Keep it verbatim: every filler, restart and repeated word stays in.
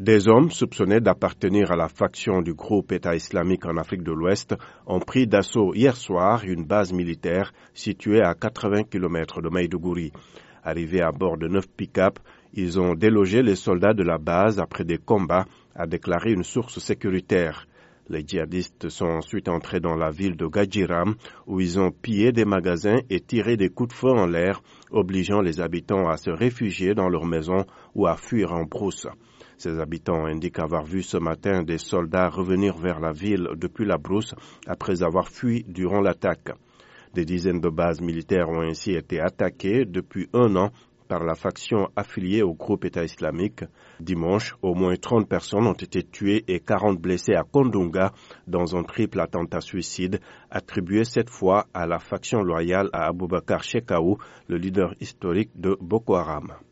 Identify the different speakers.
Speaker 1: Des hommes soupçonnés d'appartenir à la faction du groupe État islamique en Afrique de l'Ouest ont pris d'assaut hier soir une base militaire située à quatre-vingts kilomètres de Maïdougouri. Arrivés à bord de neuf pick-up, ils ont délogé les soldats de la base après des combats, a déclaré une source sécuritaire. Les djihadistes sont ensuite entrés dans la ville de Gadjiram où ils ont pillé des magasins et tiré des coups de feu en l'air, obligeant les habitants à se réfugier dans leurs maisons ou à fuir en brousse. Ces habitants indiquent avoir vu ce matin des soldats revenir vers la ville depuis la brousse après avoir fui durant l'attaque. Des dizaines de bases militaires ont ainsi été attaquées depuis un an par la faction affiliée au groupe État islamique. Dimanche, au moins trente personnes ont été tuées et quarante blessées à Kondunga dans un triple attentat suicide attribué cette fois à la faction loyale à Aboubakar Shekau, le leader historique de Boko Haram.